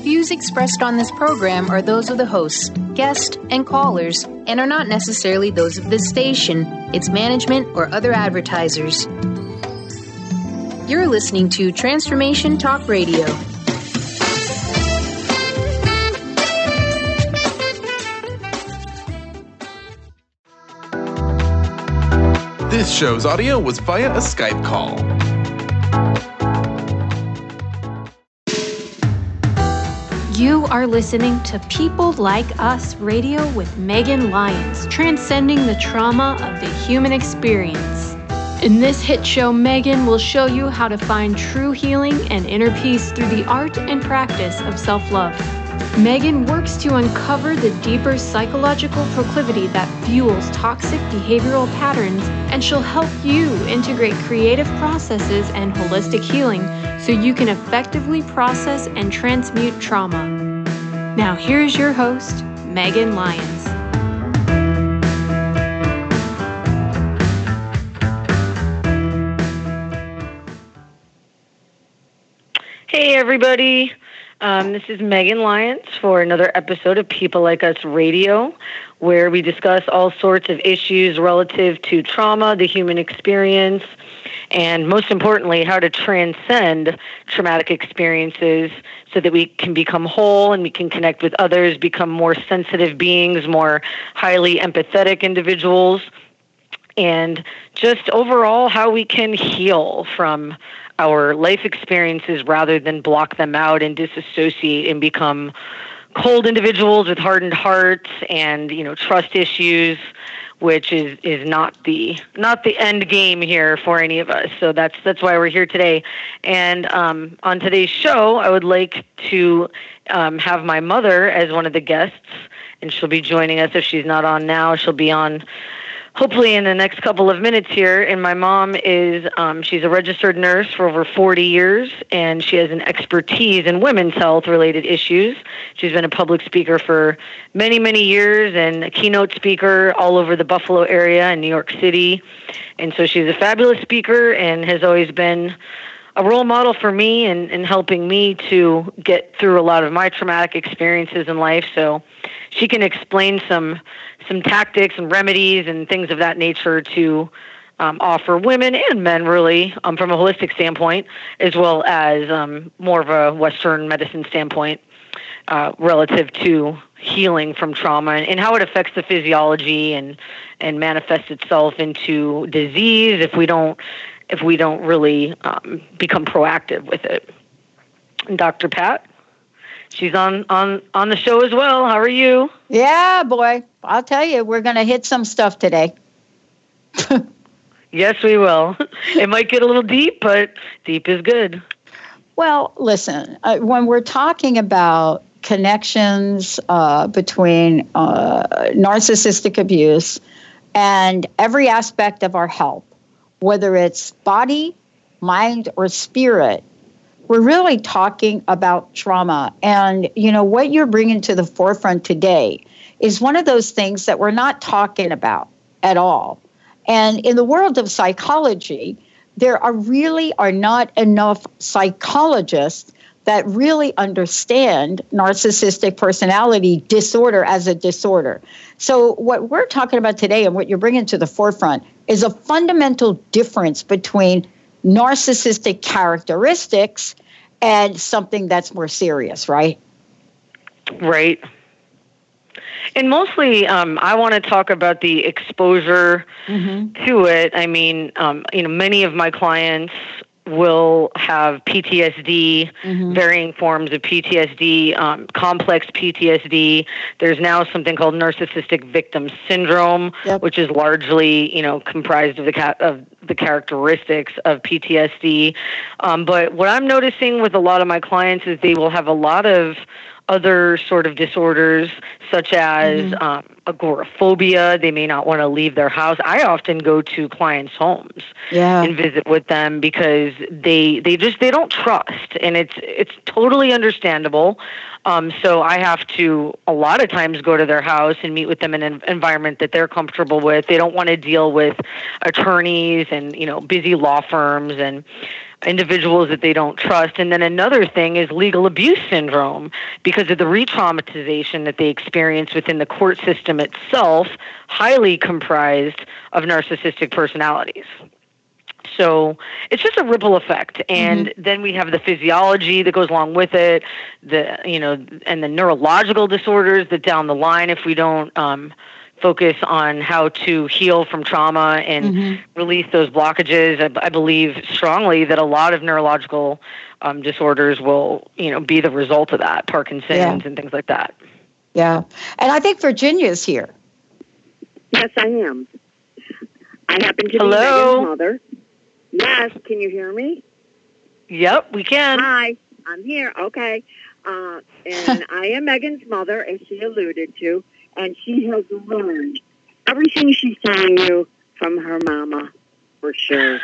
views expressed on this program are those of the hosts, guests, and callers, and are not necessarily those of this station, its management, or other advertisers. You're listening to Transformation Talk Radio. This show's audio was via a Skype call. You are listening to People Like Us Radio with Megan Lyons, transcending the trauma of the human experience. In this hit show, Megan will show you how to find true healing and inner peace through the art and practice of self-love. Megan works to uncover the deeper psychological proclivity that fuels toxic behavioral patterns, and she'll help you integrate creative processes and holistic healing so you can effectively process and transmute trauma. Now here's your host, Megan Lyons. Hey everybody. This is Megan Lyons for another episode of People Like Us Radio, where we discuss all sorts of issues relative to trauma, the human experience, and most importantly, how to transcend traumatic experiences so that we can become whole and we can connect with others, become more sensitive beings, more highly empathetic individuals, and just overall how we can heal from our life experiences rather than block them out and disassociate and become cold individuals with hardened hearts and, trust issues, which is not the end game here for any of us. So that's why we're here today. And on today's show, I would like to have my mother as one of the guests, and she'll be joining us. If she's not on now, she'll be on hopefully in the next couple of minutes here. And my mom is, she's a registered nurse for over 40 years, and she has an expertise in women's health related issues. She's been a public speaker for many, many years and a keynote speaker all over the Buffalo area and New York City. And so she's a fabulous speaker and has always been a role model for me and helping me to get through a lot of my traumatic experiences in life. So she can explain some tactics and remedies and things of that nature to offer women and men, really, from a holistic standpoint, as well as more of a Western medicine standpoint relative to healing from trauma and how it affects the physiology and manifests itself into disease if we don't really become proactive with it. And Dr. Pat, she's on the show as well. How are you? Yeah, boy. I'll tell you, we're going to hit some stuff today. Yes, we will. It might get a little deep, but deep is good. Well, listen, when we're talking about connections between narcissistic abuse and every aspect of our health, whether it's body, mind, or spirit, we're really talking about trauma. And, what you're bringing to the forefront today is one of those things that we're not talking about at all. And in the world of psychology, there are not enough psychologists that really understand narcissistic personality disorder as a disorder. So what we're talking about today and what you're bringing to the forefront is a fundamental difference between narcissistic characteristics and something that's more serious, right? Right. And mostly, I want to talk about the exposure to it. I mean, many of my clients will have PTSD, varying forms of PTSD, complex PTSD. There's now something called narcissistic victim syndrome, which is largely, comprised of the characteristics of PTSD. But what I'm noticing with a lot of my clients is they will have a lot of other sort of disorders, such as agoraphobia. They may not want to leave their house. I often go to clients' homes and visit with them because they don't trust, and it's totally understandable. So I have to a lot of times go to their house and meet with them in an environment that they're comfortable with. They don't want to deal with attorneys and busy law firms, and individuals that they don't trust. And then another thing is legal abuse syndrome, because of the re-traumatization that they experience within the court system itself, highly comprised of narcissistic personalities. So it's just a ripple effect. And then we have the physiology that goes along with it, and the neurological disorders that down the line, if we don't focus on how to heal from trauma and release those blockages, I believe strongly that a lot of neurological disorders will, be the result of that, Parkinson's and things like that. Yeah. And I think Virginia's here. Yes, I am. I happen to be Hello? Megan's mother. Yes, can you hear me? Yep, we can. Hi, I'm here. Okay. And I am Megan's mother, as she alluded to, and she has learned everything she's telling you from her mama, for sure.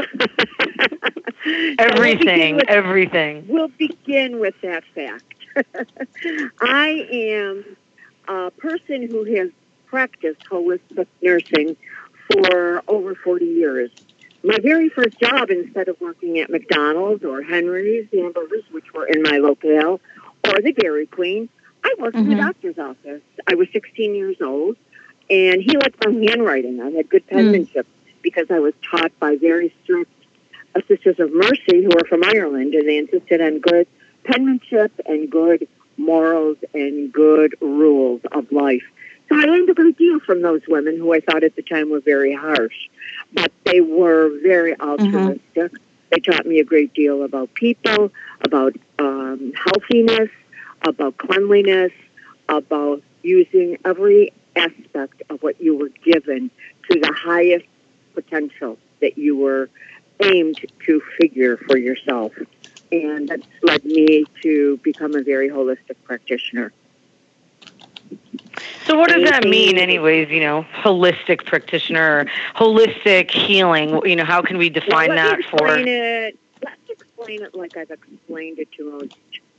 Everything. We'll begin with that fact. I am a person who has practiced holistic nursing for over 40 years. My very first job, instead of working at McDonald's or Henry's Hamburgers, which were in my locale, or the Dairy Queen, I worked in the doctor's office. I was 16 years old, and he liked my handwriting. I had good penmanship because I was taught by very strict Sisters of Mercy who are from Ireland, and they insisted on good penmanship and good morals and good rules of life. So I learned a great deal from those women who I thought at the time were very harsh, but they were very altruistic. They taught me a great deal about people, about healthiness, about cleanliness, about using every aspect of what you were given to the highest potential that you were aimed to figure for yourself. And that's led me to become a very holistic practitioner. So what does that mean anyways, holistic practitioner, holistic healing? How can we define that for... Let's explain it like I've explained it to most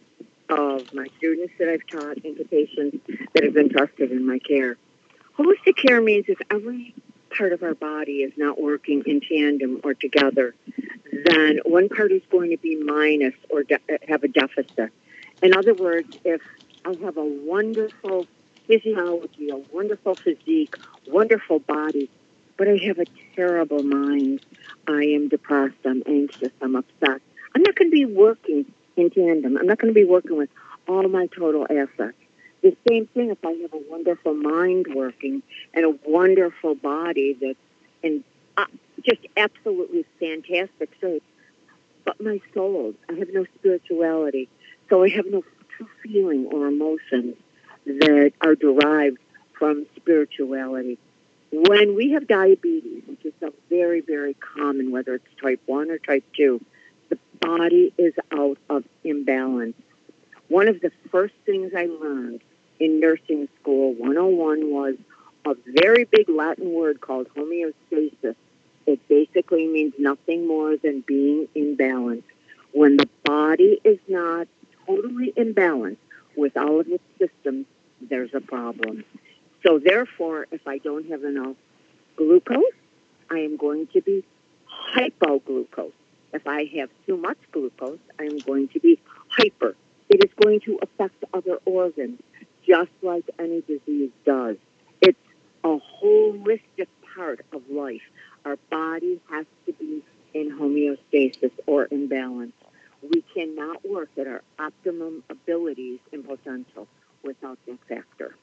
of my students that I've taught and to patients that have been trusted in my care. Holistic care means if every part of our body is not working in tandem or together, then one part is going to be minus or have a deficit. In other words, if I have a wonderful physiology, a wonderful physique, wonderful body, but I have a terrible mind, I am depressed, I'm anxious, I'm upset, I'm not going to be working in tandem. I'm not going to be working with all my total assets. The same thing if I have a wonderful mind working and a wonderful body that's in just absolutely fantastic shape. But my soul, I have no spirituality. So I have no true feeling or emotions that are derived from spirituality. When we have diabetes, which is a very, very common, whether it's type 1 or type 2, the body is out of imbalance. One of the first things I learned in nursing school 101 was a very big Latin word called homeostasis. It basically means nothing more than being in balance. When the body is not totally in balance with all of its systems, there's a problem. So therefore, if I don't have enough glucose, I am going to be hypoglucose. If I have too much glucose, I am going to be hyper. It is going to affect other organs, just like any disease does. It's a holistic part of life. Our body has to be in homeostasis or in balance. We cannot work at our optimum abilities and potential without that factor.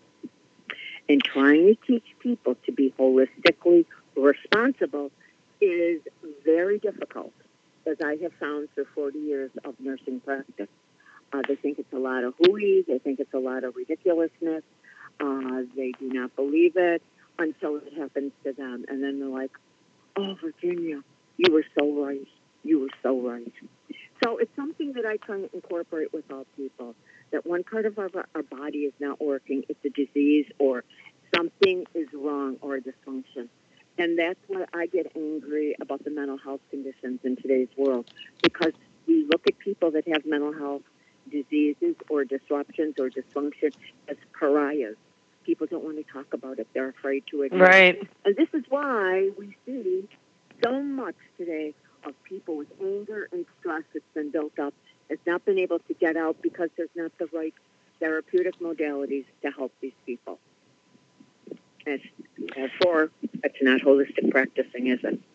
And trying to teach people to be holistically responsible is very difficult, as I have found through 40 years of nursing practice. They think it's a lot of hooey. They think it's a lot of ridiculousness. They do not believe it until it happens to them. And then they're like, oh, Virginia, you were so right. You were so right. So it's something that I try to incorporate with all people, that one part of our body is not working. It's a disease or something is wrong or a dysfunction. And that's why I get angry about the mental health conditions in today's world, because we look at people that have mental health diseases or disruptions or dysfunction as pariahs. People don't want to talk about it. They're afraid to admit it. Right. And this is why we see so much today of people with anger and stress that's been built up has not been able to get out because there's not the right therapeutic modalities to help these people. Therefore, it's not holistic practicing, is it?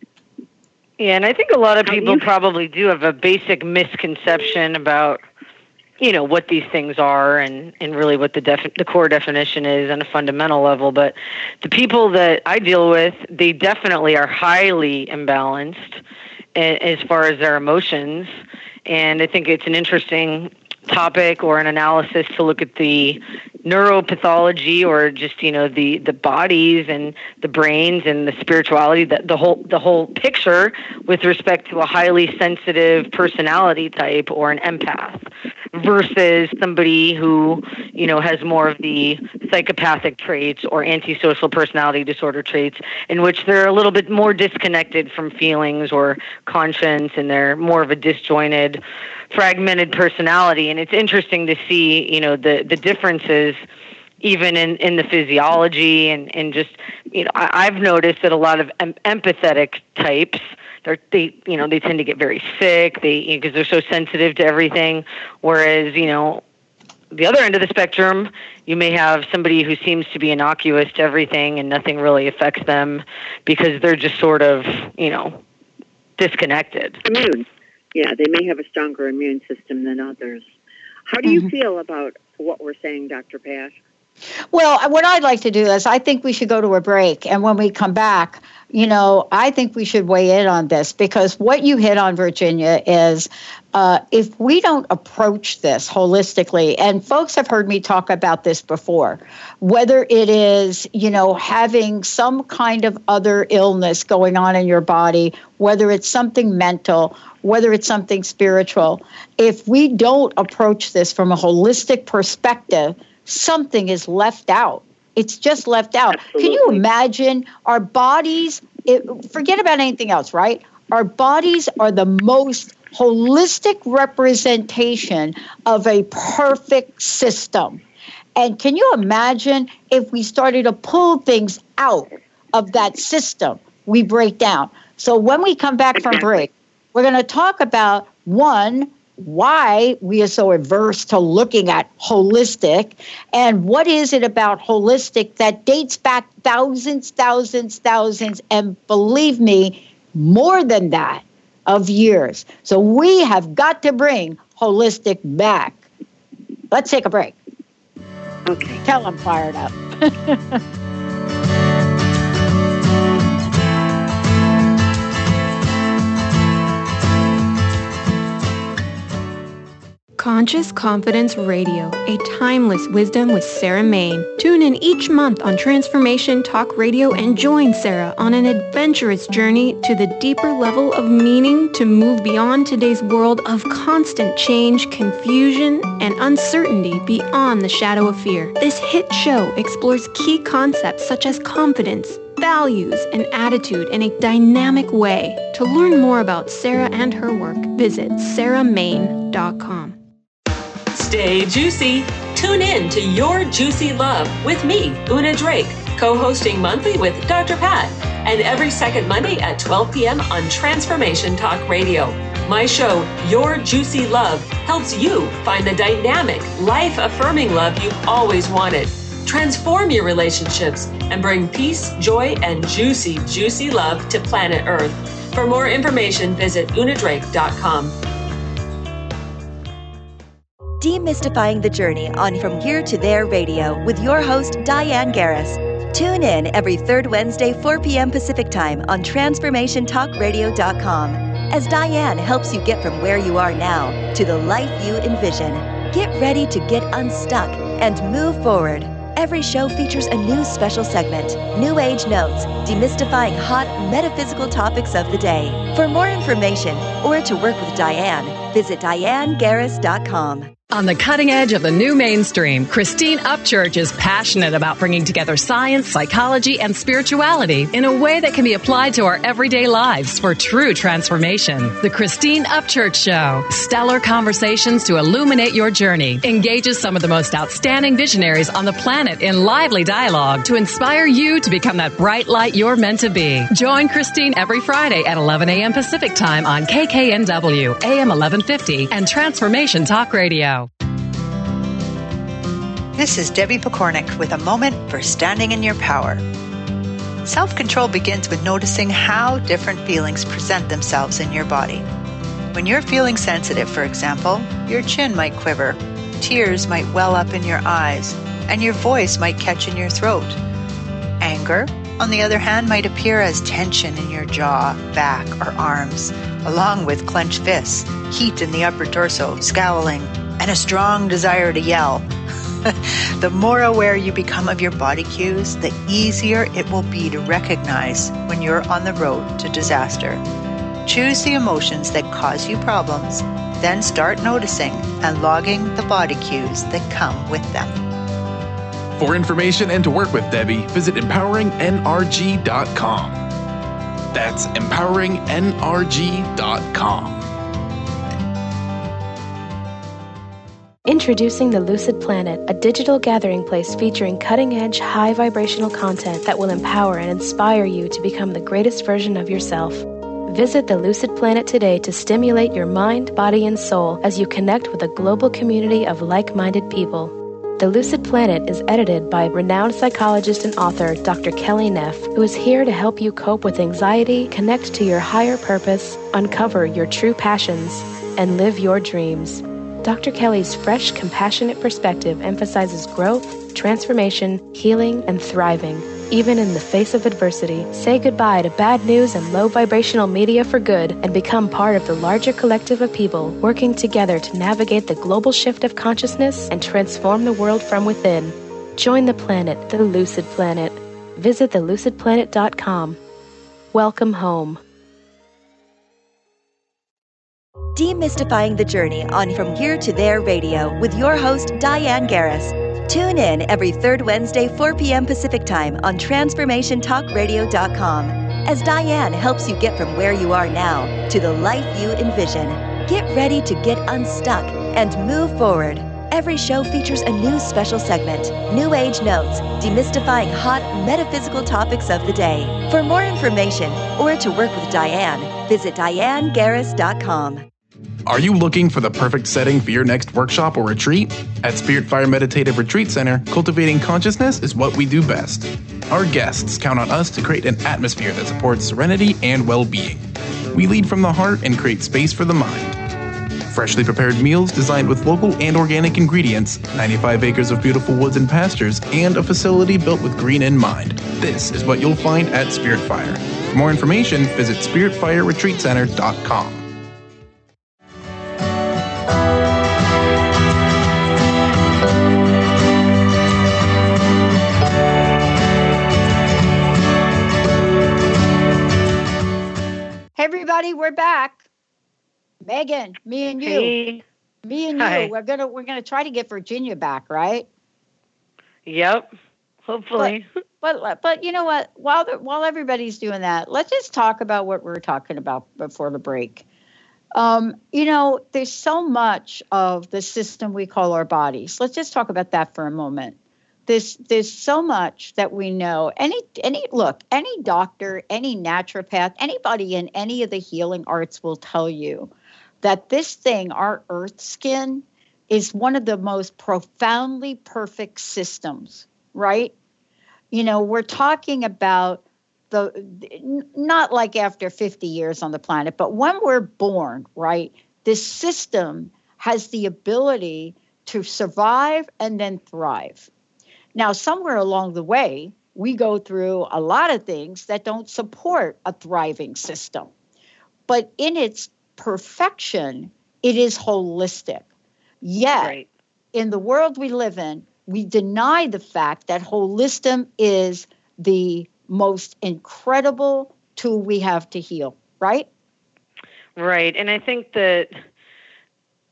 Yeah, and I think a lot of people probably do have a basic misconception about, what these things are and really what the core definition is on a fundamental level. But the people that I deal with, they definitely are highly imbalanced as far as their emotions. And I think it's an interesting topic or an analysis to look at the neuropathology or just the bodies and the brains and the spirituality, the whole picture with respect to a highly sensitive personality type or an empath versus somebody who has more of the psychopathic traits or antisocial personality disorder traits, in which they're a little bit more disconnected from feelings or conscience, and they're more of a disjointed, fragmented personality. And it's interesting to see, the differences even in the physiology and just, I've noticed that a lot of empathetic types, they tend to get very sick, because they're so sensitive to everything. Whereas, the other end of the spectrum, you may have somebody who seems to be innocuous to everything and nothing really affects them because they're just sort of, disconnected. Immune. Yeah, they may have a stronger immune system than others. How do you feel about what we're saying, Dr. Pat? Well, what I'd like to do is I think we should go to a break. And when we come back, I think we should weigh in on this, because what you hit on, Virginia, is if we don't approach this holistically, and folks have heard me talk about this before, whether it is, having some kind of other illness going on in your body, whether it's something mental, whether it's something spiritual, if we don't approach this from a holistic perspective, something is left out. It's just left out. Absolutely. Can you imagine our bodies? Forget about anything else, right? Our bodies are the most holistic representation of a perfect system. And can you imagine if we started to pull things out of that system, we break down. So when we come back from break, we're going to talk about, one, why we are so averse to looking at holistic, and what is it about holistic that dates back thousands, and believe me, more than that of years. So we have got to bring holistic back. Let's take a break. Okay. Tell I'm fired up. Conscious Confidence Radio, a timeless wisdom with Sarah Main. Tune in each month on Transformation Talk Radio and join Sarah on an adventurous journey to the deeper level of meaning to move beyond today's world of constant change, confusion, and uncertainty beyond the shadow of fear. This hit show explores key concepts such as confidence, values, and attitude in a dynamic way. To learn more about Sarah and her work, visit sarahmain.com. Stay juicy. Tune in to Your Juicy Love with me, Una Drake, co-hosting monthly with Dr. Pat, and every second Monday at 12 p.m. on Transformation Talk Radio. My show, Your Juicy Love, helps you find the dynamic, life-affirming love you've always wanted. Transform your relationships and bring peace, joy, and juicy, juicy love to planet Earth. For more information, visit unadrake.com. Demystifying the Journey on From Here to There Radio with your host, Diane Garris. Tune in every third Wednesday, 4 p.m. Pacific Time on TransformationTalkRadio.com as Diane helps you get from where you are now to the life you envision. Get ready to get unstuck and move forward. Every show features a new special segment, New Age Notes, demystifying hot metaphysical topics of the day. For more information or to work with Diane, visit DianeGarris.com. On the cutting edge of the new mainstream, Christine Upchurch is passionate about bringing together science, psychology, and spirituality in a way that can be applied to our everyday lives for true transformation. The Christine Upchurch Show. Stellar conversations to illuminate your journey. Engages some of the most outstanding visionaries on the planet in lively dialogue to inspire you to become that bright light you're meant to be. Join Christine every Friday at 11 a.m. Pacific Time on KKNW, AM 1150, and Transformation Talk Radio. This is Debbie Pokornik with a moment for standing in your power. Self-control begins with noticing how different feelings present themselves in your body. When you're feeling sensitive, for example, your chin might quiver, tears might well up in your eyes, and your voice might catch in your throat. Anger, on the other hand, might appear as tension in your jaw, back, or arms, along with clenched fists, heat in the upper torso, scowling, and a strong desire to yell. The more aware you become of your body cues, the easier it will be to recognize when you're on the road to disaster. Choose the emotions that cause you problems, then start noticing and logging the body cues that come with them. For information and to work with Debbie, visit empoweringnrg.com. That's empoweringnrg.com. Introducing the Lucid Planet, a digital gathering place featuring cutting-edge, high-vibrational content that will empower and inspire you to become the greatest version of yourself. Visit the Lucid Planet today to stimulate your mind, body, and soul as you connect with a global community of like-minded people. The Lucid Planet is edited by renowned psychologist and author Dr. Kelly Neff, who is here to help you cope with anxiety, connect to your higher purpose, uncover your true passions, and live your dreams. Dr. Kelly's fresh, compassionate perspective emphasizes growth, transformation, healing, and thriving, even in the face of adversity. Say goodbye to bad news and low vibrational media for good and become part of the larger collective of people working together to navigate the global shift of consciousness and transform the world from within. Join the planet, the Lucid Planet. Visit thelucidplanet.com. Welcome home. Demystifying the Journey on From Here to There Radio with your host, Diane Garris. Tune in every third Wednesday, 4 p.m. Pacific Time on TransformationTalkRadio.com as Diane helps you get from where you are now to the life you envision. Get ready to get unstuck and move forward. Every show features a new special segment, New Age Notes, demystifying hot metaphysical topics of the day. For more information or to work with Diane, visit DianeGarris.com. Are you looking for the perfect setting for your next workshop or retreat? At Spirit Fire Meditative Retreat Center, cultivating consciousness is what we do best. Our guests count on us to create an atmosphere that supports serenity and well-being. We lead from the heart and create space for the mind. Freshly prepared meals designed with local and organic ingredients, 95 acres of beautiful woods and pastures, and a facility built with green in mind. This is what you'll find at Spirit Fire. For more information, visit spiritfireretreatcenter.com. Everybody, we're back. Megan, me and you. Hey. Me and Hi. you. We're gonna try to get Virginia back, right? Yep. Hopefully. But you know what? While everybody's doing that, let's just talk about what we were talking about before the break. There's so much of the system we call our bodies. Let's just talk about that for a moment. There's so much that we know. Any doctor, any naturopath, anybody in any of the healing arts will tell you that this thing, our earth skin, is one of the most profoundly perfect systems, right? We're talking about not like after 50 years on the planet, but when we're born, right? This system has the ability to survive and then thrive. Now, somewhere along the way, we go through a lot of things that don't support a thriving system. But in its perfection, it is holistic. Yet, in the world we live in, we deny the fact that holism is the most incredible tool we have to heal, right? Right. And I think that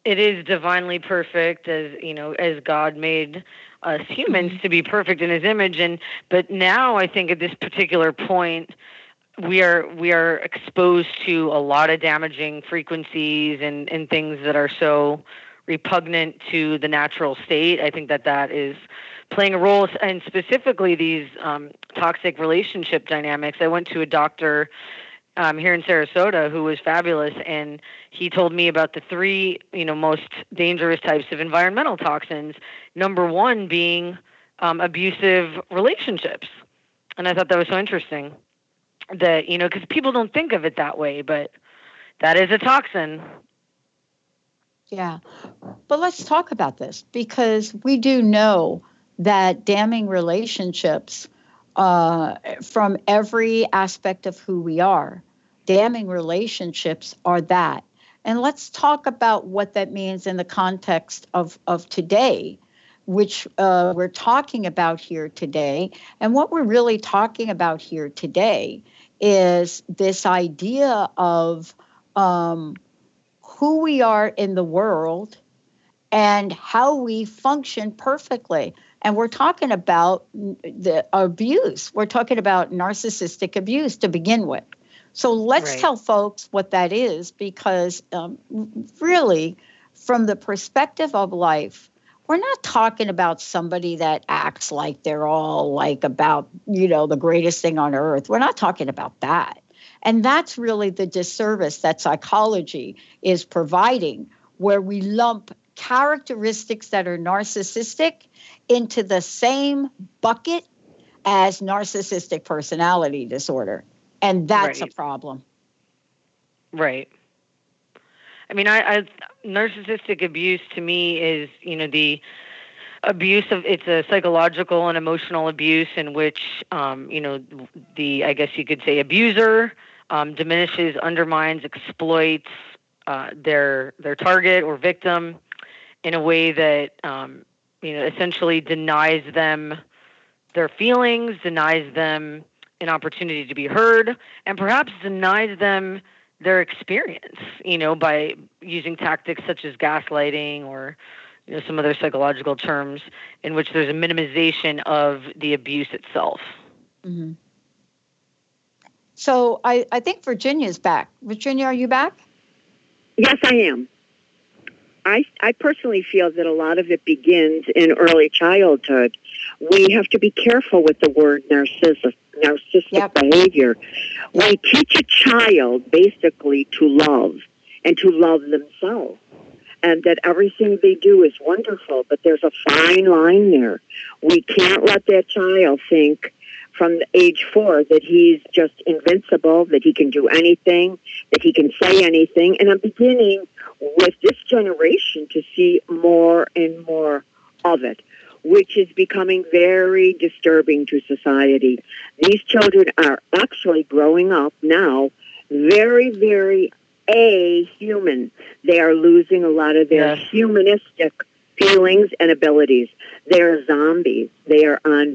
it is divinely perfect, as God made us humans to be perfect in His image. But now I think at this particular point, we are exposed to a lot of damaging frequencies and things that are so repugnant to the natural state. I think that is playing a role, and specifically these toxic relationship dynamics. I went to a doctor here in Sarasota who was fabulous, and he told me about the three most dangerous types of environmental toxins. Number one being abusive relationships, and I thought that was so interesting. That because people don't think of it that way, but that is a toxin. Yeah, but let's talk about this, because we do know that damning relationships, from every aspect of who we are, damning relationships are that. And let's talk about what that means in the context of today, which we're talking about here today. And what we're really talking about here today is this idea of who we are in the world and how we function perfectly. And we're talking about the abuse. We're talking about narcissistic abuse to begin with. So let's tell folks what that is, because really, from the perspective of life, we're not talking about somebody that acts like they're all like about, the greatest thing on earth. We're not talking about that. And that's really the disservice that psychology is providing, where we lump characteristics that are narcissistic into the same bucket as narcissistic personality disorder. And that's a problem. Right. I mean, narcissistic abuse to me is, the abuse of, it's a psychological and emotional abuse in which, I guess you could say, abuser diminishes, undermines, exploits their target or victim in a way that, essentially denies them their feelings, denies them an opportunity to be heard, and perhaps denies them their experience, by using tactics such as gaslighting or, some other psychological terms in which there's a minimization of the abuse itself. Mm-hmm. So I think Virginia's back. Virginia, are you back? Yes, I am. I personally feel that a lot of it begins in early childhood. We have to be careful with the word narcissistic behavior. We teach a child basically to love and to love themselves, and that everything they do is wonderful, but there's a fine line there. We can't let that child think from age 4 that he's just invincible, that he can do anything, that he can say anything. And I'm beginning with this generation to see more and more of it, which is becoming very disturbing to society. These children are actually growing up now very, very human. They are losing a lot of their humanistic feelings and abilities. They're zombies. They are on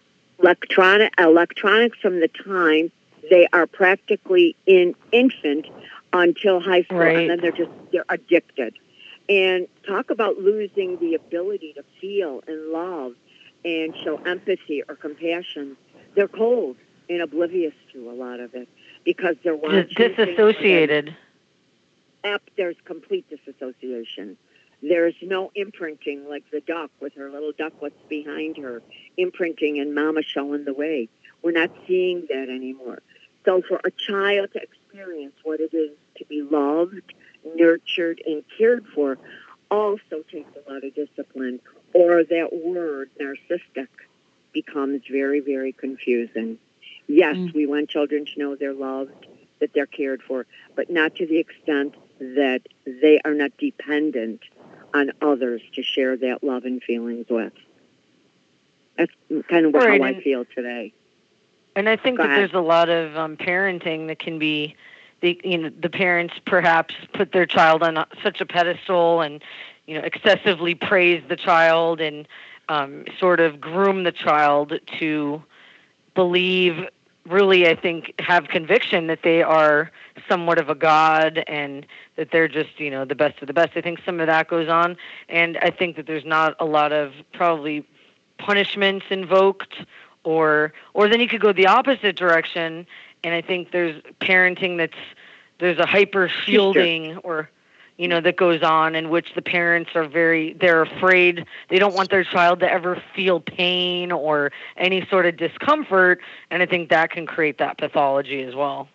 electronics from the time they are practically in infant until high school, and then they're addicted. And talk about losing the ability to feel and love and show empathy or compassion. They're cold and oblivious to a lot of it because they're watching. Disassociated. There's complete disassociation. There's no imprinting like the duck with her little ducklets behind her, imprinting and mama showing the way. We're not seeing that anymore. So for a child to experience what it is to be loved, nurtured, and cared for also takes a lot of discipline, or that word, narcissistic, becomes very, very confusing. Yes, we want children to know they're loved, that they're cared for, but not to the extent that they are not dependent on others to share that love and feelings with. That's kind of how I feel today. And I think that there's a lot of parenting that can be, the parents perhaps put their child on such a pedestal and, excessively praise the child and sort of groom the child to believe really, I think, have conviction that they are somewhat of a god and that they're just, the best of the best. I think some of that goes on. And I think that there's not a lot of probably punishments invoked, or then you could go the opposite direction. And I think there's parenting there's a hyper shielding or that goes on, in which the parents are they're afraid. They don't want their child to ever feel pain or any sort of discomfort. And I think that can create that pathology as well.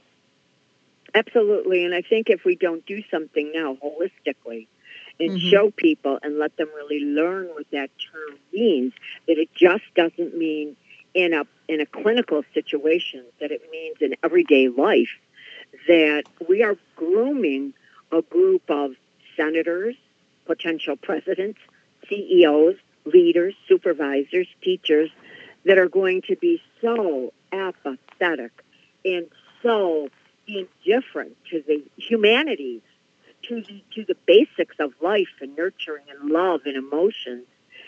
Absolutely. And I think if we don't do something now holistically and show people and let them really learn what that term means, that it just doesn't mean in a clinical situation, that it means in everyday life, that we are grooming a group of senators, potential presidents, CEOs, leaders, supervisors, teachers that are going to be so apathetic and so indifferent to the humanities, to the basics of life and nurturing and love and emotions,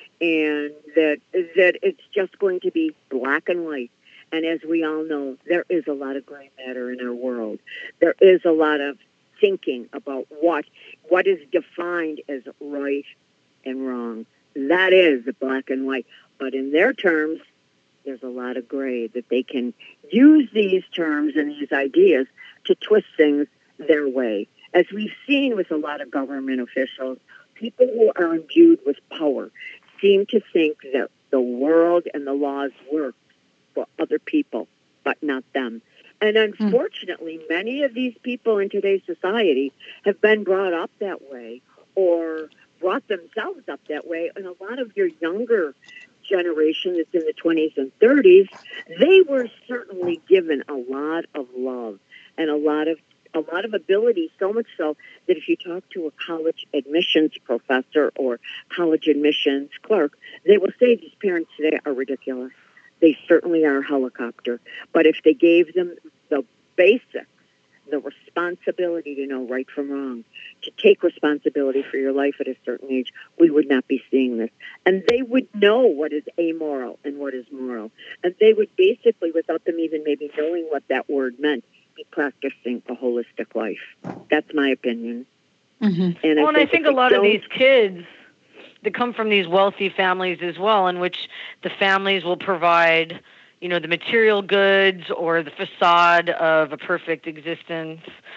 and that it's just going to be black and white. And as we all know, there is a lot of gray matter in our world. There is a lot of thinking about what is defined as right and wrong. That is black and white. But in their terms, there's a lot of gray, that they can use these terms and these ideas to twist things their way. As we've seen with a lot of government officials, people who are imbued with power seem to think that the world and the laws work for other people, but not them. And unfortunately, many of these people in today's society have been brought up that way or brought themselves up that way. And a lot of your younger generation that's in the 20s and 30s, they were certainly given a lot of love and a lot of ability, so much so that if you talk to a college admissions professor or college admissions clerk, they will say these parents today are ridiculous. They certainly are a helicopter. But if they gave them the basics, the responsibility to know right from wrong, to take responsibility for your life at a certain age, we would not be seeing this. And they would know what is amoral and what is moral. And they would basically, without them even maybe knowing what that word meant, be practicing a holistic life. That's my opinion. And I think a lot of these kids that come from these wealthy families as well, in which the families will provide, the material goods or the facade of a perfect existence.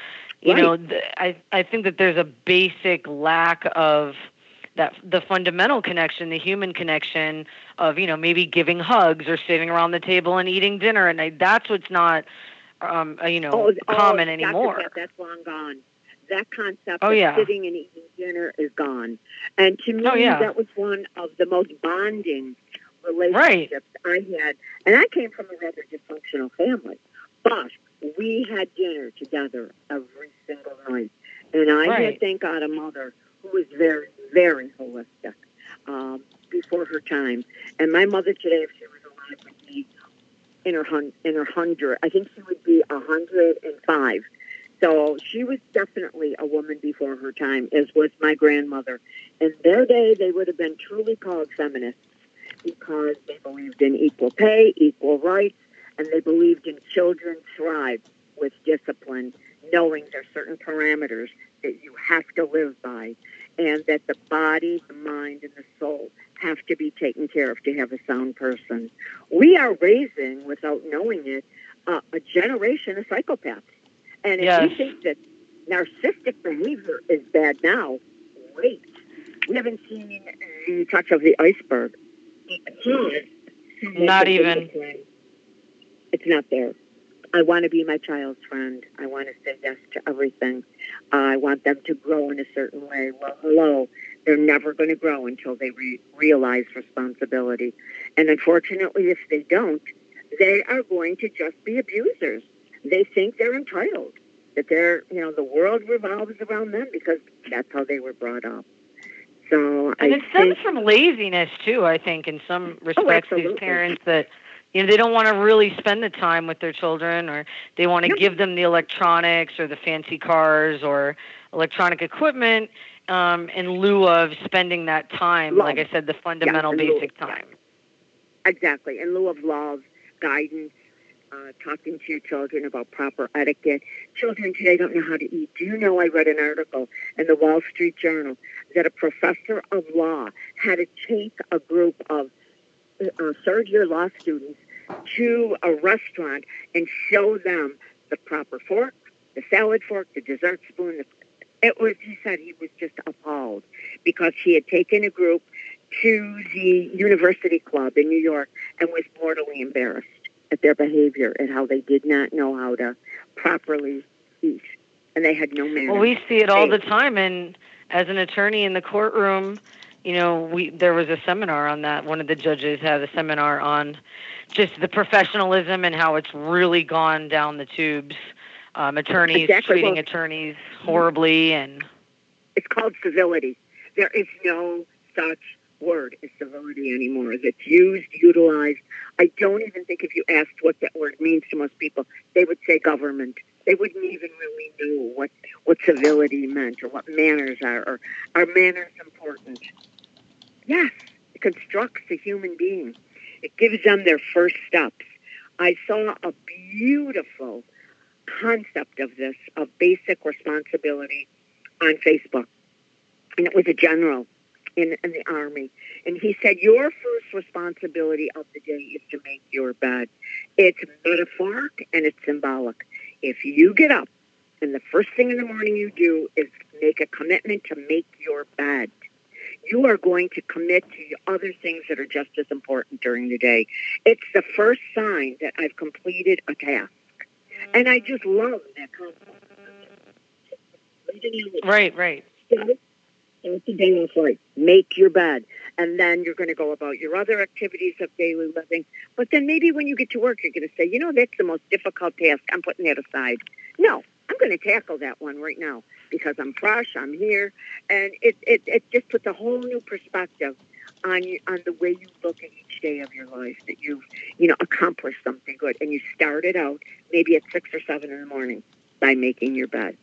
I think that there's a basic lack of the fundamental connection, the human connection of, maybe giving hugs or sitting around the table and eating dinner. And that's what's not, common anymore. That's long gone. That concept of sitting and eating dinner is gone. And to me, that was one of the most bonding relationships I had. And I came from a rather dysfunctional family, but we had dinner together every single night. And I had, thank God, a mother who was very, very holistic before her time. And my mother today, if she was alive, would be in her 100. I think she would be 105. So she was definitely a woman before her time, as was my grandmother. In their day, they would have been truly called feminists because they believed in equal pay, equal rights, and they believed in children thrive with discipline, knowing there's certain parameters that you have to live by, and that the body, the mind, and the soul have to be taken care of to have a sound person. We are raising, without knowing it, a generation of psychopaths. And if you think that narcissistic behavior is bad now, wait. We haven't seen the touch of the iceberg. Not even. It's not there. I want to be my child's friend. I want to say yes to everything. I want them to grow in a certain way. Well, hello. They're never going to grow until they realize responsibility. And unfortunately, if they don't, they are going to just be abusers. They think they're entitled, that they're, the world revolves around them because that's how they were brought up. So it stems from laziness too, I think, in some respects. These parents that, they don't want to really spend the time with their children, or they want to give them the electronics or the fancy cars or electronic equipment in lieu of spending that time, like I said, the fundamental basic time. Exactly, in lieu of love, guidance, talking to your children about proper etiquette. Children today don't know how to eat. Do you know, I read an article in the Wall Street Journal that a professor of law had to take a group of third-year law students to a restaurant and show them the proper fork, the salad fork, the dessert spoon. He said he was just appalled because he had taken a group to the University Club in New York and was mortally embarrassed at their behavior and how they did not know how to properly eat. And they had no manners. Well, we see it all the time. And as an attorney in the courtroom, there was a seminar on that. One of the judges had a seminar on just the professionalism and how it's really gone down the tubes. Attorneys treating attorneys horribly. And it's called civility. There is no such word as civility anymore. That's used, utilized. I don't even think if you asked what that word means to most people, they would say government. They wouldn't even really know what civility meant or what manners are, or are manners important? Yes, it constructs the human being. It gives them their first steps. I saw a beautiful concept of this, of basic responsibility on Facebook. And it was a general in the Army. And he said, your first responsibility of the day is to make your bed. It's metaphoric and it's symbolic. If you get up and the first thing in the morning you do is make a commitment to make your bed, you are going to commit to other things that are just as important during the day. It's the first sign that I've completed a task. And I just love that concept. Right. Start the day off right. Make your bed. And then you're going to go about your other activities of daily living. But then maybe when you get to work, you're going to say, that's the most difficult task. I'm putting that aside. No, I'm going to tackle that one right now because I'm fresh, I'm here. And it just puts a whole new perspective on the way you look at each day of your life, that you've, accomplished something good. And you started out maybe at 6 or 7 in the morning by making your bed.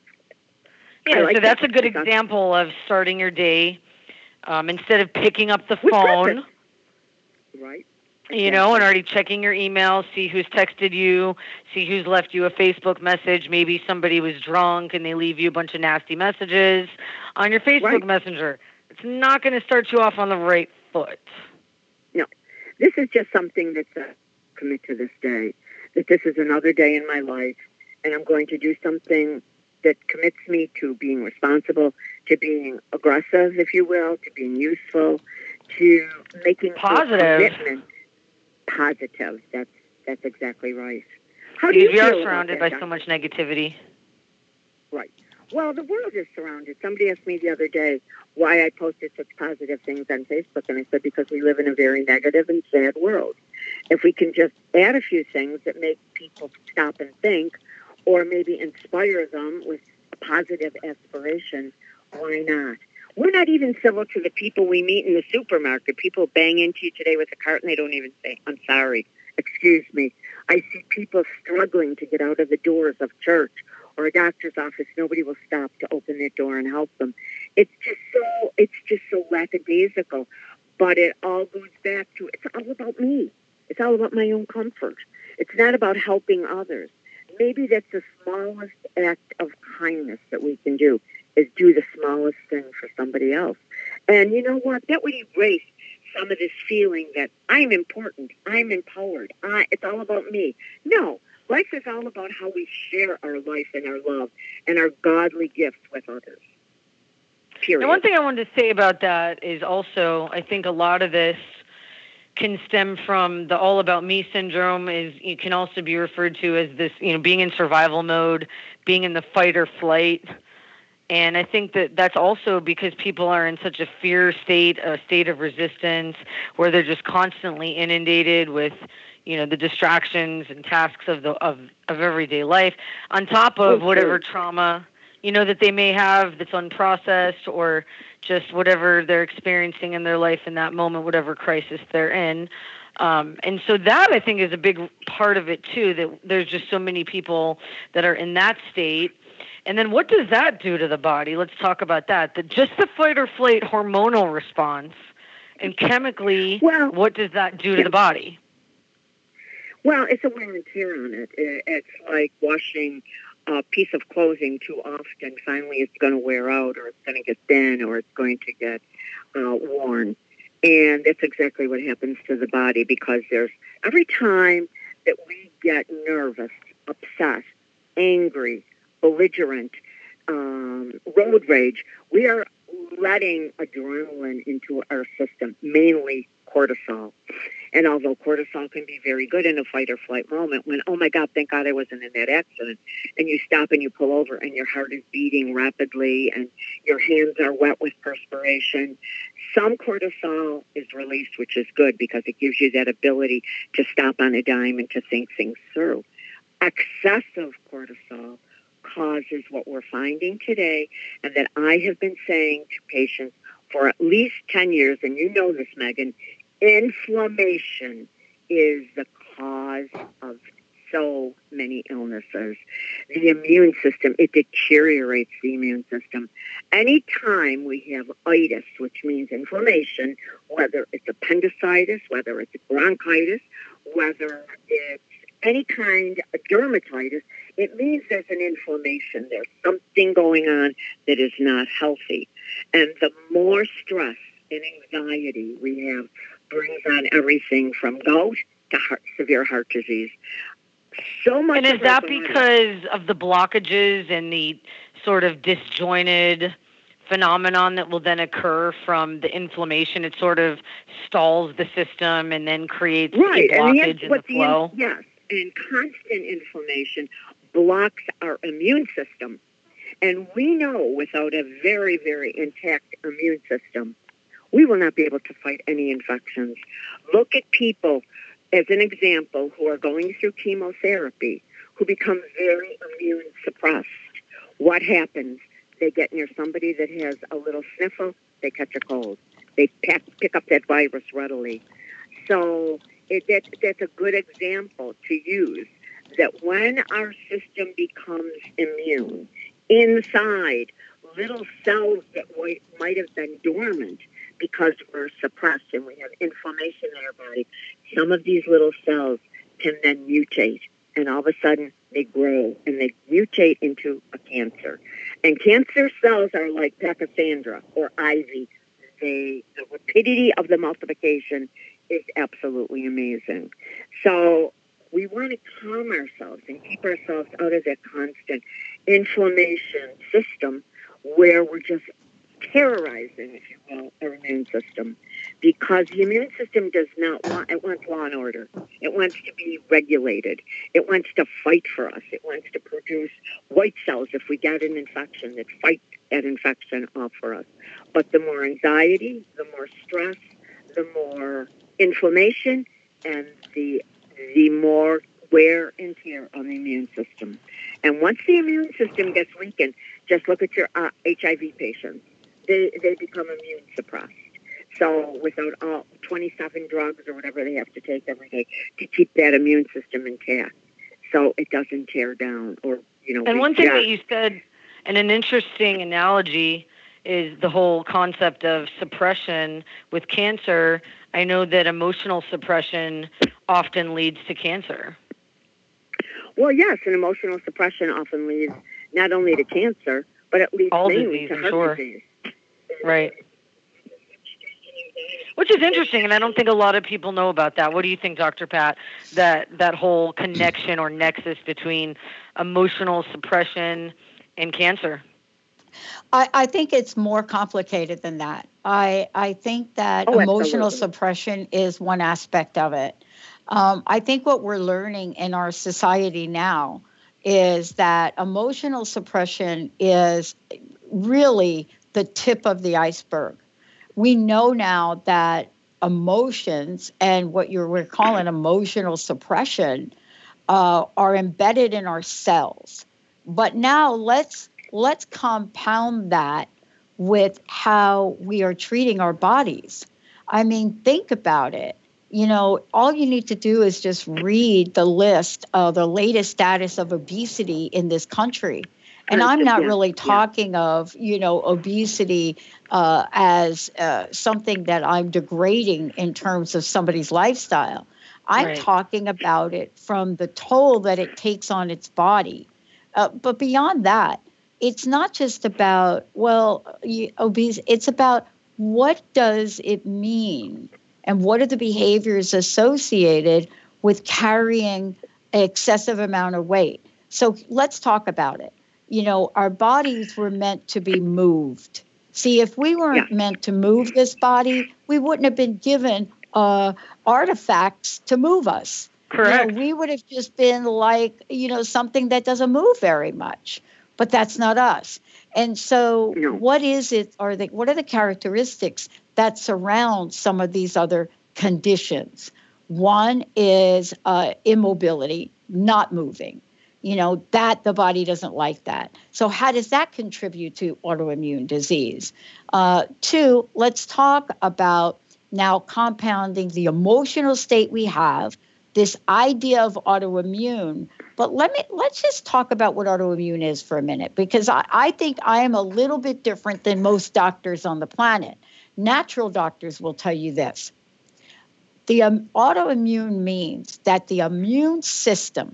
Yeah, so that's a good example of starting your day instead of picking up the phone. Right. And already checking your email, see who's texted you, see who's left you a Facebook message. Maybe somebody was drunk and they leave you a bunch of nasty messages on your Facebook Messenger. It's not going to start you off on the right foot. No. This is just something that's commit to this day, that this is another day in my life, and I'm going to do something that commits me to being responsible, to being aggressive, if you will, to being useful, to making positive. A commitment. Positive. That's exactly right. We are surrounded by so much negativity. Right. Well, the world is surrounded. Somebody asked me the other day why I posted such positive things on Facebook, and I said because we live in a very negative and sad world. If we can just add a few things that make people stop and think, or maybe inspire them with a positive aspiration, why not? We're not even civil to the people we meet in the supermarket. People bang into you today with a cart and they don't even say, I'm sorry, excuse me. I see people struggling to get out of the doors of church or a doctor's office. Nobody will stop to open their door and help them. It's just so lackadaisical. But it all goes back to, it's all about me. It's all about my own comfort. It's not about helping others. Maybe that's the smallest act of kindness that we can do, is do the smallest thing for somebody else. And you know what? That would erase some of this feeling that I'm important, I'm empowered, it's all about me. No, life is all about how we share our life and our love and our godly gifts with others. Period. And one thing I wanted to say about that is also, I think a lot of this can stem from the all about me syndrome. It can also be referred to as this, being in survival mode, being in the fight or flight. And I think that that's also because people are in such a fear state, a state of resistance, where they're just constantly inundated with, the distractions and tasks of everyday life, on top of whatever trauma, that they may have that's unprocessed, or just whatever they're experiencing in their life in that moment, whatever crisis they're in. And so that, I think, is a big part of it, too, that there's just so many people that are in that state. And then what does that do to the body? Let's talk about that. Just the fight or flight hormonal response, and chemically, what does that do to the body? Well, it's a wear and tear on it. It's like washing a piece of clothing too often. Finally, it's going to wear out, or it's going to get thin, or it's going to get worn. And that's exactly what happens to the body, because there's every time that we get nervous, upset, angry, belligerent, road rage, we are letting adrenaline into our system, mainly cortisol. And although cortisol can be very good in a fight or flight moment, when, oh my God, thank God I wasn't in that accident, and you stop and you pull over and your heart is beating rapidly and your hands are wet with perspiration, some cortisol is released, which is good because it gives you that ability to stop on a dime and to think things through. Excessive cortisol causes what we're finding today, and that I have been saying to patients for at least 10 years, and you know this, Megan, inflammation is the cause of so many illnesses. The immune system, it deteriorates the immune system. Anytime we have itis, which means inflammation, whether it's appendicitis, whether it's bronchitis, whether it's any kind of dermatitis, it means there's an inflammation. There's something going on that is not healthy. And the more stress and anxiety we have brings on everything from gout to severe heart disease. So much. And is that because of the blockages and the sort of disjointed phenomenon that will then occur from the inflammation? It sort of stalls the system and then creates a blockage in the flow. Yes, and constant inflammation blocks our immune system. And we know without a very, very intact immune system, we will not be able to fight any infections. Look at people, as an example, who are going through chemotherapy, who become very immune suppressed. What happens? They get near somebody that has a little sniffle, they catch a cold. They pick up that virus readily. So that's a good example to use, that when our system becomes immune, inside, little cells that might have been dormant because we're suppressed and we have inflammation in our body, some of these little cells can then mutate. And all of a sudden, they grow and they mutate into a cancer. And cancer cells are like Pachysandra or ivy. The rapidity of the multiplication is absolutely amazing. So we want to calm ourselves and keep ourselves out of that constant inflammation system where we're just terrorizing, if you will, our immune system. Because the immune system does not want, it wants law and order. It wants to be regulated. It wants to fight for us. It wants to produce white cells if we get an infection that fight that infection off for us. But the more anxiety, the more stress, the more inflammation, and the more wear and tear on the immune system. And once the immune system gets weakened, just look at your HIV patients. They become immune suppressed. So without all 27 drugs or whatever they have to take every day to keep that immune system intact, so it doesn't tear down or, And one thing that you said, and an interesting analogy, is the whole concept of suppression with cancer. I know that emotional suppression often leads to cancer. Well, yes, and emotional suppression often leads not only to cancer, but it leads mainly to heart disease. Right. Which is interesting, and I don't think a lot of people know about that. What do you think, Dr. Pat, that whole connection or nexus between emotional suppression and cancer? I think it's more complicated than that. I think that emotional suppression is one aspect of it. I think what we're learning in our society now is that emotional suppression is really the tip of the iceberg. We know now that emotions and what we're calling emotional suppression are embedded in our cells. But now let's compound that with how we are treating our bodies. I mean, think about it. All you need to do is just read the list of the latest status of obesity in this country. And I'm not really talking of, obesity as something that I'm degrading in terms of somebody's lifestyle. I'm talking about it from the toll that it takes on its body. But beyond that, it's not just about, obese, it's about what does it mean and what are the behaviors associated with carrying an excessive amount of weight. So let's talk about it. Our bodies were meant to be moved. See, if we weren't meant to move this body, we wouldn't have been given artifacts to move us. Correct. We would have just been like, something that doesn't move very much. But that's not us. And so what is it, what are the characteristics that surround some of these other conditions? One is immobility, not moving. That the body doesn't like that. So how does that contribute to autoimmune disease? Two, let's talk about now compounding the emotional state we have, this idea of autoimmune. But let's just talk about what autoimmune is for a minute, because I think I am a little bit different than most doctors on the planet. Natural doctors will tell you this. The autoimmune means that the immune system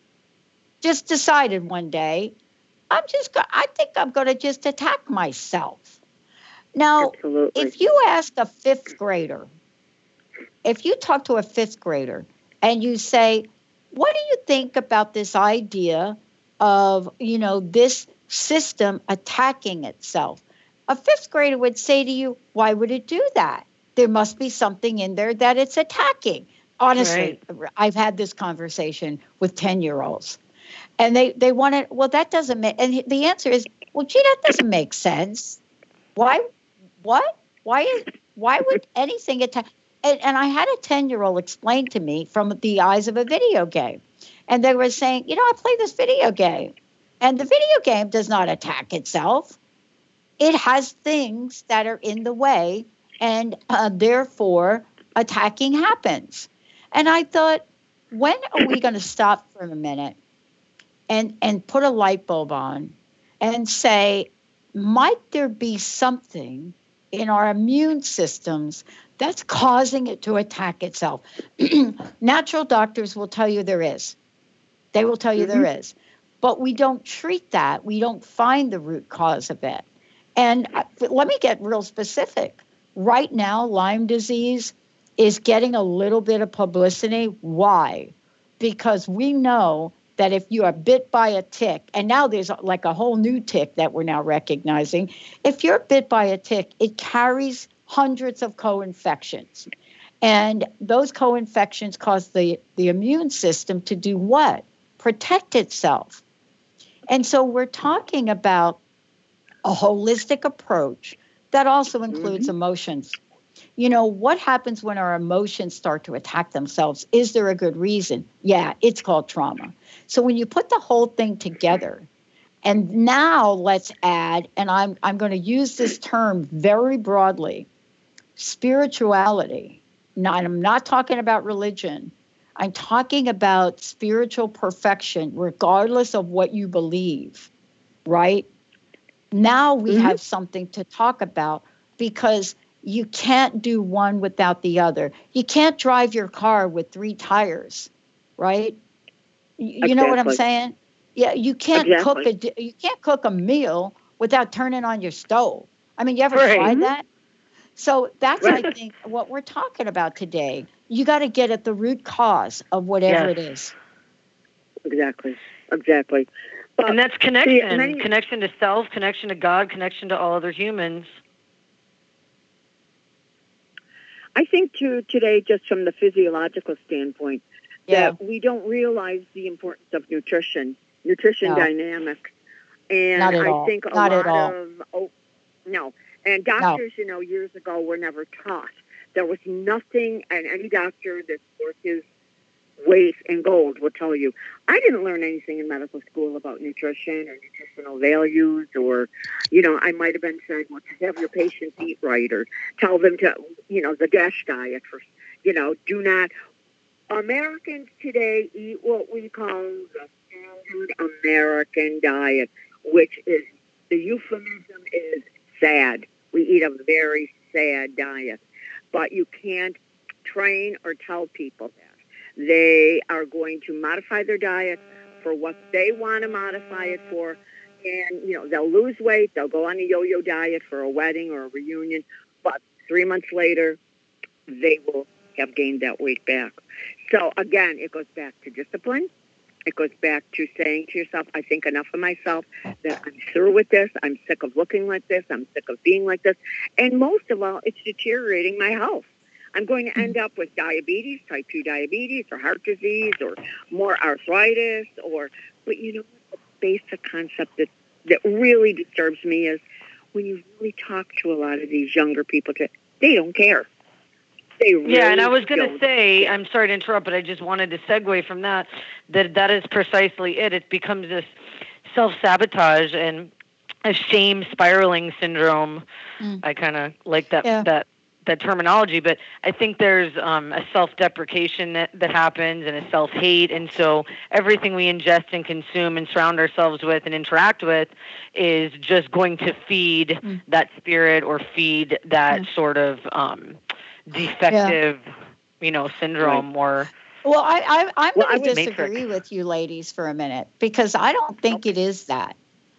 just decided one day, I think I'm going to just attack myself. Now, if you ask a fifth grader, if you talk to a fifth grader and you say, what do you think about this idea of, this system attacking itself? A fifth grader would say to you, why would it do that? There must be something in there that it's attacking. Honestly, I've had this conversation with 10-year-olds. And they want to, that doesn't make, and the answer is, gee, that doesn't make sense. Why? What? Why would anything attack? And I had a 10-year-old explain to me from the eyes of a video game. And they were saying, I play this video game. And the video game does not attack itself. It has things that are in the way, and therefore attacking happens. And I thought, when are we going to stop for a minute and put a light bulb on and say, might there be something in our immune systems that's causing it to attack itself? Natural doctors will tell you there is. They will tell you there is. But we don't treat that. We don't find the root cause of it. And let me get real specific. Right now, Lyme disease is getting a little bit of publicity. Why? Because we know that if you are bit by a tick, and now there's like a whole new tick that we're now recognizing, if you're bit by a tick, it carries hundreds of co-infections. And those co-infections cause the immune system to do what? Protect itself. And so we're talking about a holistic approach that also includes emotions. What happens when our emotions start to attack themselves? Is there a good reason? Yeah, it's called trauma. So when you put the whole thing together, and now let's add, and I'm going to use this term very broadly, spirituality. Now, I'm not talking about religion. I'm talking about spiritual perfection, regardless of what you believe, right? Now we have something to talk about, because you can't do one without the other. You can't drive your car with 3 tires, right? You know what I'm saying? Yeah, you can't cook a meal without turning on your stove. I mean, you ever tried that? So that's, I think, what we're talking about today. You got to get at the root cause of whatever it is. Exactly. And that's connection. Connection to self, connection to God, connection to all other humans. I think, too, today, just from the physiological standpoint, that we don't realize the importance of nutrition dynamics. And I think a lot of... And doctors, years ago were never taught. There was nothing, and any doctor that's worth his weight in gold will tell you. I didn't learn anything in medical school about nutrition or nutritional values, or, I might have been said, well, to have your patients eat right, or tell them to, the DASH diet for, do not. Americans today eat what we call the standard American diet, which is, the euphemism is sad. We eat a very sad diet. But you can't train or tell people that. They are going to modify their diet for what they want to modify it for. And, they'll lose weight. They'll go on a yo-yo diet for a wedding or a reunion. But 3 months later, they will have gained that weight back. So, again, it goes back to discipline. It goes back to saying to yourself, I think enough of myself, that I'm through with this. I'm sick of looking like this. I'm sick of being like this. And most of all, it's deteriorating my health. I'm going to end up with diabetes, type 2 diabetes, or heart disease, or more arthritis. But the basic concept that really disturbs me is when you really talk to a lot of these younger people, they don't care. They really and I was going to say, care. I'm sorry to interrupt, but I just wanted to segue from that is precisely it. It becomes this self-sabotage and a shame spiraling syndrome. I kind of like that terminology, but I think there's a self-deprecation that happens and a self-hate, and so everything we ingest and consume and surround ourselves with and interact with is just going to feed that spirit or feed that sort of defective, syndrome or. Well, I'm going to disagree with you ladies for a minute, because I don't think it is that.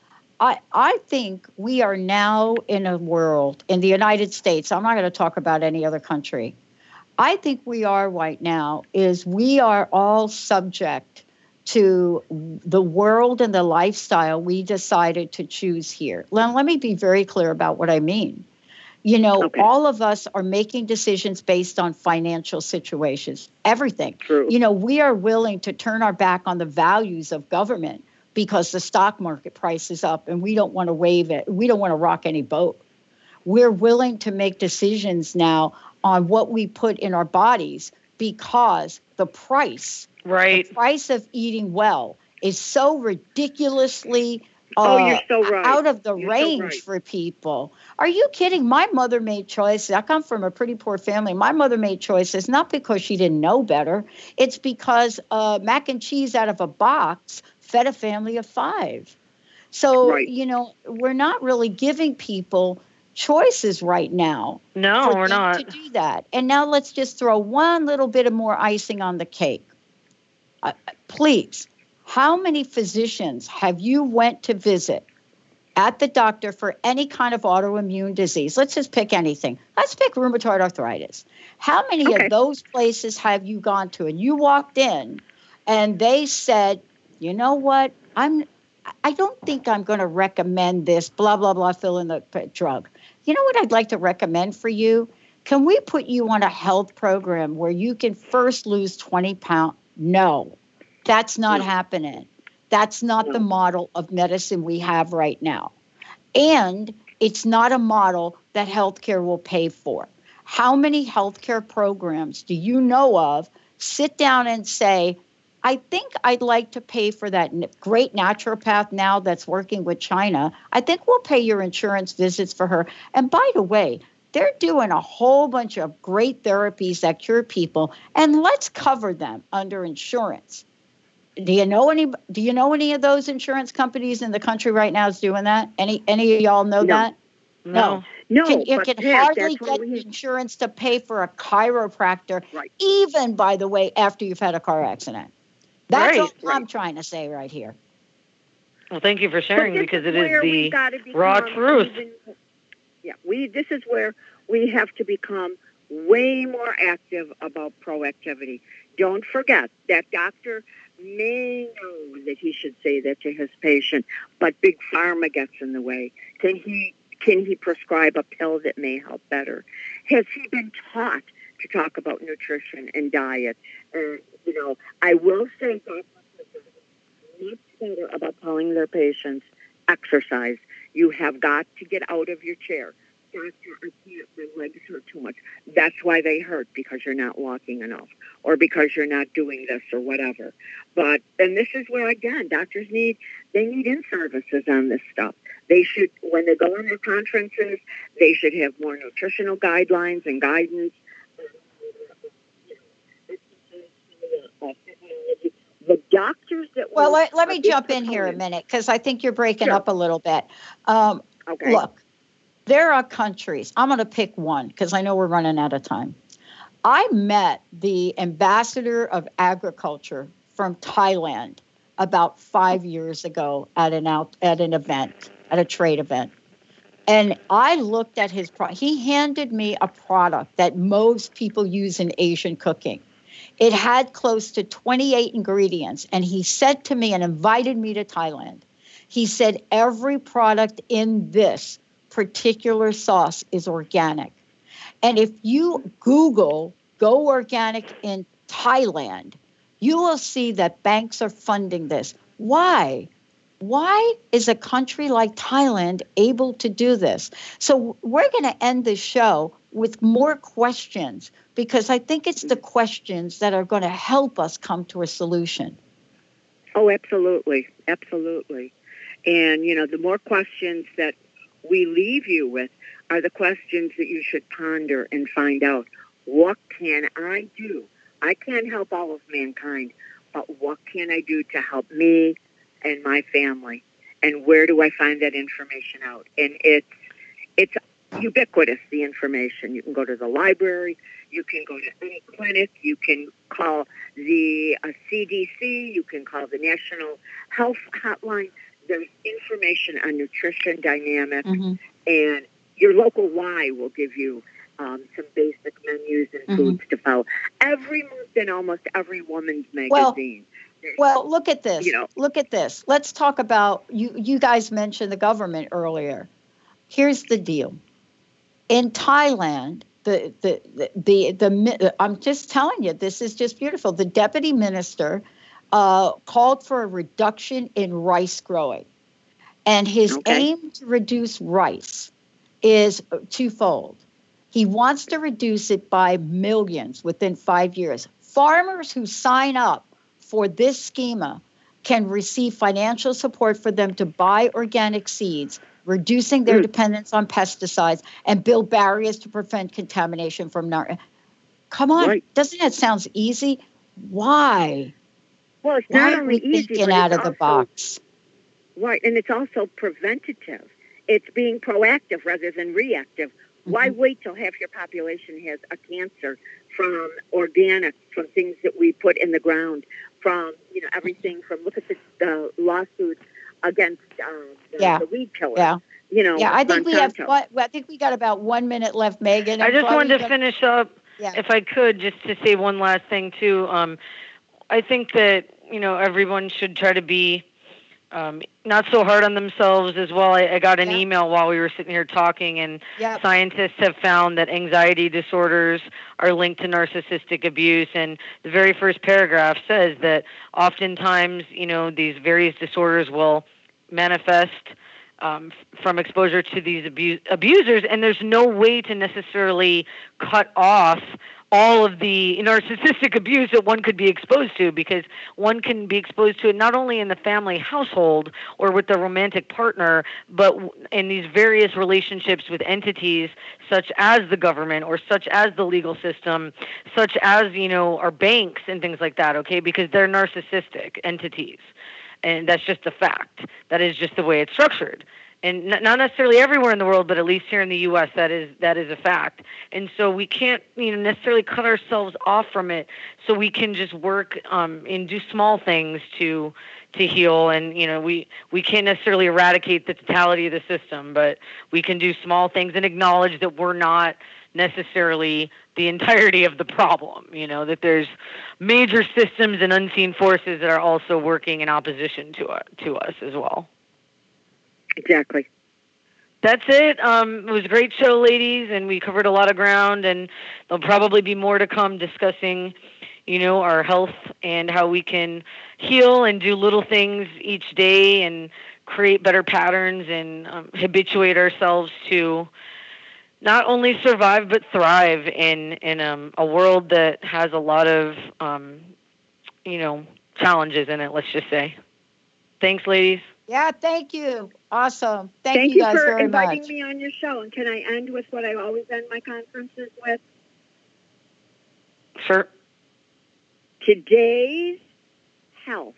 I think we are now in a world, in the United States, I'm not going to talk about any other country. I think we are right now we are all subject to the world and the lifestyle we decided to choose here. Let me be very clear about what I mean. All of us are making decisions based on financial situations, everything. True. We are willing to turn our back on the values of government because the stock market price is up and we don't want to wave it. We don't want to rock any boat. We're willing to make decisions now on what we put in our bodies because the price of eating well is so ridiculously you're so right. out of the range for people. Are you kidding? My mother made choices. I come from a pretty poor family. My mother made choices not because she didn't know better. It's because mac and cheese out of a box fed a family of 5. So, we're not really giving people choices right now. No, we're not. To do that. And now let's just throw one little bit of more icing on the cake. Please. How many physicians have you went to visit at the doctor for any kind of autoimmune disease? Let's just pick anything. Let's pick rheumatoid arthritis. How many of those places have you gone to? And you walked in and they said, you know what? I don't think I'm going to recommend this, blah, blah, blah, fill in the drug. You know what I'd like to recommend for you? Can we put you on a health program where you can first lose 20 pounds? No. That's not happening. That's not the model of medicine we have right now. And it's not a model that healthcare will pay for. How many healthcare programs do you know of sit down and say, I think I'd like to pay for that great naturopath now that's working with China. I think we'll pay your insurance visits for her. And by the way, they're doing a whole bunch of great therapies that cure people, and let's cover them under insurance. Do you know any of those insurance companies in the country right now is doing that? Any of y'all know that? No. You can hardly get insurance to pay for a chiropractor, even, by the way, after you've had a car accident. That's all I'm trying to say right here. Well, thank you for sharing, because it is the raw truth. This is where we have to become way more active about proactivity. Don't forget that doctor may know that he should say that to his patient, but Big Pharma gets in the way. Can he prescribe a pill that may help better? Has he been taught to talk about nutrition and diet? I will say doctors are much better about telling their patients, exercise. You have got to get out of your chair. Doctor, I can't, my legs hurt too much. That's why they hurt, because you're not walking enough or because you're not doing this or whatever. And this is where, again, doctors need in-services on this stuff. They should, when they go on their conferences, they should have more nutritional guidelines and guidance. The doctors that let me jump in here a minute, because I think you're breaking up a little bit. Look, there are countries. I'm going to pick one because I know we're running out of time. I met the ambassador of agriculture from Thailand about 5 years ago at an event, at a trade event. And I looked at his product. He handed me a product that most people use in Asian cooking. It had close to 28 ingredients. And he said to me and invited me to Thailand, he said, every product in this particular sauce is organic. And if you Google Go Organic in Thailand, you will see that banks are funding this. Why? Why is a country like Thailand able to do this? So we're going to end this show with more questions, because I think it's the questions that are going to help us come to a solution. Oh, absolutely. Absolutely. And, the more questions that we leave you with are the questions that you should ponder and find out. What can I do? I can't help all of mankind, but what can I do to help me and my family? And where do I find that information out? And it's ubiquitous, the information. You can go to the library, you can go to any clinic, you can call the CDC, you can call the National Health Hotline. There's information on nutrition dynamics, and your local Y will give you some basic menus and foods to follow. Every month in almost every woman's magazine. Well, look at this. Look at this. Let's talk about, you guys mentioned the government earlier. Here's the deal. In Thailand, I'm just telling you, this is just beautiful. The deputy minister called for a reduction in rice growing. And his aim to reduce rice is twofold. He wants to reduce it by millions within 5 years. Farmers who sign up for this schema can receive financial support for them to buy organic seeds, reducing their dependence on pesticides, and build barriers to prevent contamination from Come on, doesn't that sound easy? Why? Well, it's not only easy, thinking out of the box. Right, and it's also preventative. It's being proactive rather than reactive. Why wait till half your population has a cancer from organic, from things that we put in the ground, from everything from, look at the lawsuits against the weed killer. Yeah. I think I think we got about 1 minute left, Megan. I just wanted to finish up, if I could, just to say one last thing too. I think that everyone should try to be not so hard on themselves as well. I got an email while we were sitting here talking, and scientists have found that anxiety disorders are linked to narcissistic abuse. And the very first paragraph says that oftentimes, these various disorders will manifest from exposure to these abusers, and there's no way to necessarily cut off all of the narcissistic abuse that one could be exposed to, because one can be exposed to it not only in the family household or with the romantic partner, but in these various relationships with entities such as the government or such as the legal system, such as, our banks and things like that, okay, because they're narcissistic entities. And that's just a fact. That is just the way it's structured. And not necessarily everywhere in the world, but at least here in the U.S., that is a fact. And so we can't, necessarily cut ourselves off from it. So we can just work and do small things to heal. And we can't necessarily eradicate the totality of the system, but we can do small things and acknowledge that we're not necessarily the entirety of the problem. That there's major systems and unseen forces that are also working in opposition to us as well. Exactly. That's it. It was a great show, ladies, and we covered a lot of ground, and there'll probably be more to come discussing, our health and how we can heal and do little things each day and create better patterns and habituate ourselves to not only survive but thrive in a world that has a lot of, challenges in it, let's just say. Thanks, ladies. Yeah, thank you. Awesome. Thank you guys very much. Thank you for inviting me on your show. And can I end with what I always end my conferences with? Sure. Today's health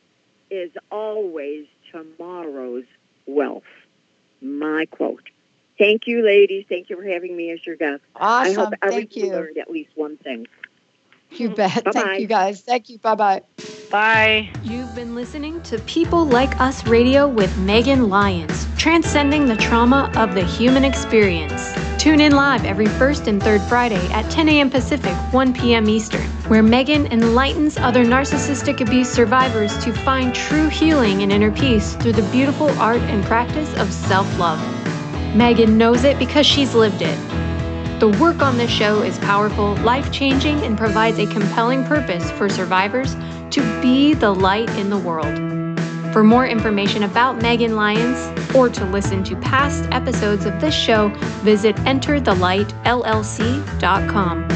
is always tomorrow's wealth. My quote. Thank you, ladies. Thank you for having me as your guest. Awesome. I hope Thank you. learned at least one thing. You bet. Bye-bye. Thank you, guys. Thank you. Bye-bye. Bye. You've been listening to People Like Us Radio with Megan Lyons, transcending the trauma of the human experience. Tune in live every first and third Friday at 10 a.m. Pacific, 1 p.m. Eastern, where Megan enlightens other narcissistic abuse survivors to find true healing and inner peace through the beautiful art and practice of self-love. Megan knows it because she's lived it. The work on this show is powerful, life-changing, and provides a compelling purpose for survivors to be the light in the world. For more information about Megan Lyons, or to listen to past episodes of this show, visit enterthelightllc.com.